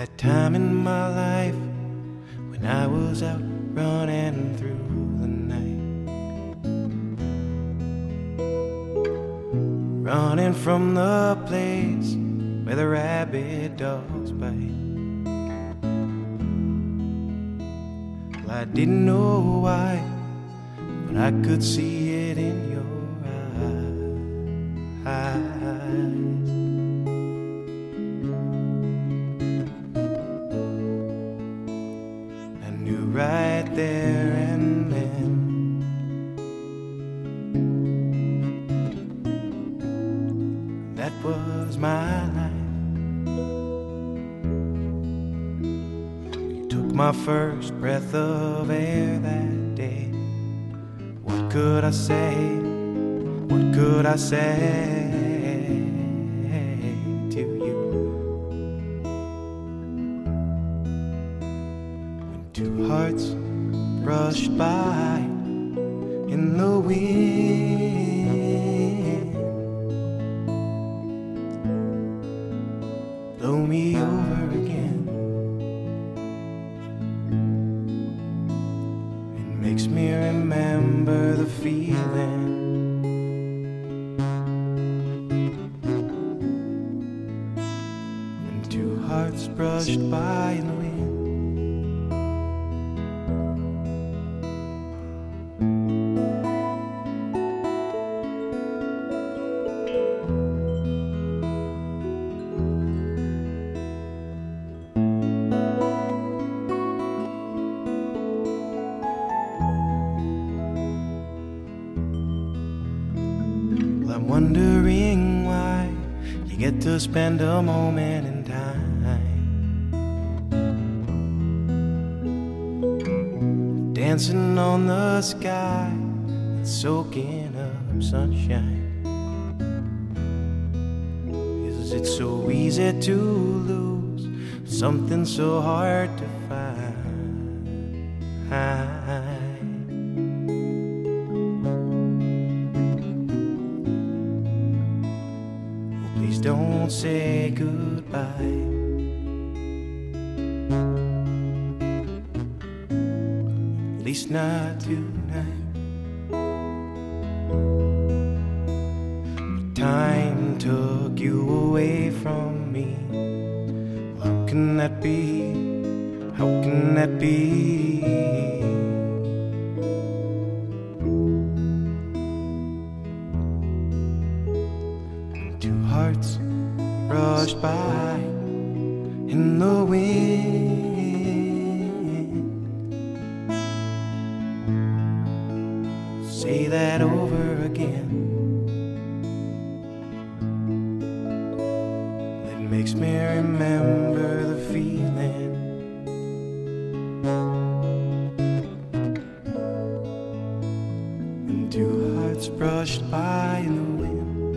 that time in my life when I was out running through the night, running from the place where the rabid dogs bite. Well, I didn't know why, but I could see it in your eyes. I knew right there and then that was my life. You took my first breath of air that day. What could I say? What could I say to you? When two hearts brushed by in the wind, blow me over again. It makes me remember the feeling when two hearts brushed by in the wind. I'm wondering why you get to spend a moment in time, dancing on the sky and soaking up sunshine. Is it so easy to lose something so hard to find? Please don't say goodbye. At least not tonight. Time took you away from me. How can that be? How can that be? Two hearts brushed by in the wind. Say that over again. It makes me remember the feeling when two hearts brushed by in the wind.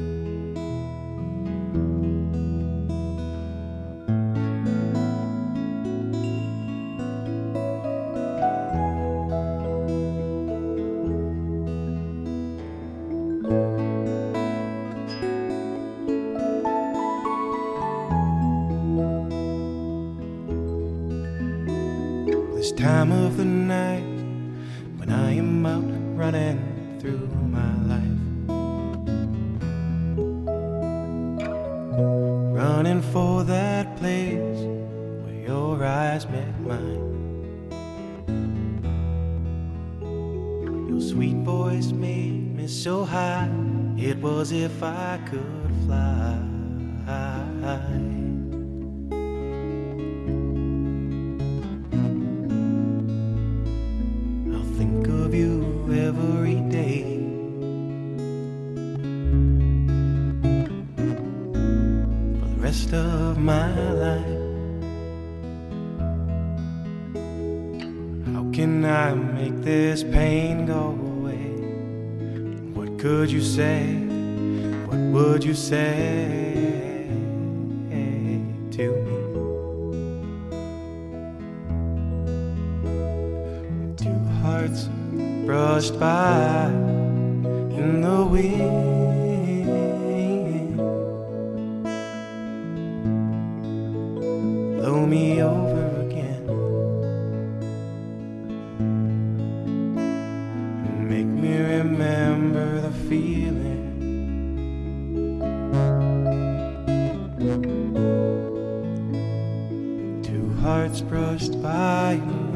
This time of the night when I am out running through my life, running for that place where your eyes met mine. Your sweet voice made me so high, it was if I could fly. Think of you every day. For the rest of my life. How can I make this pain go away? What could you say? What would you say to me? Hearts brushed by in the wind, blow me clouds brushed by.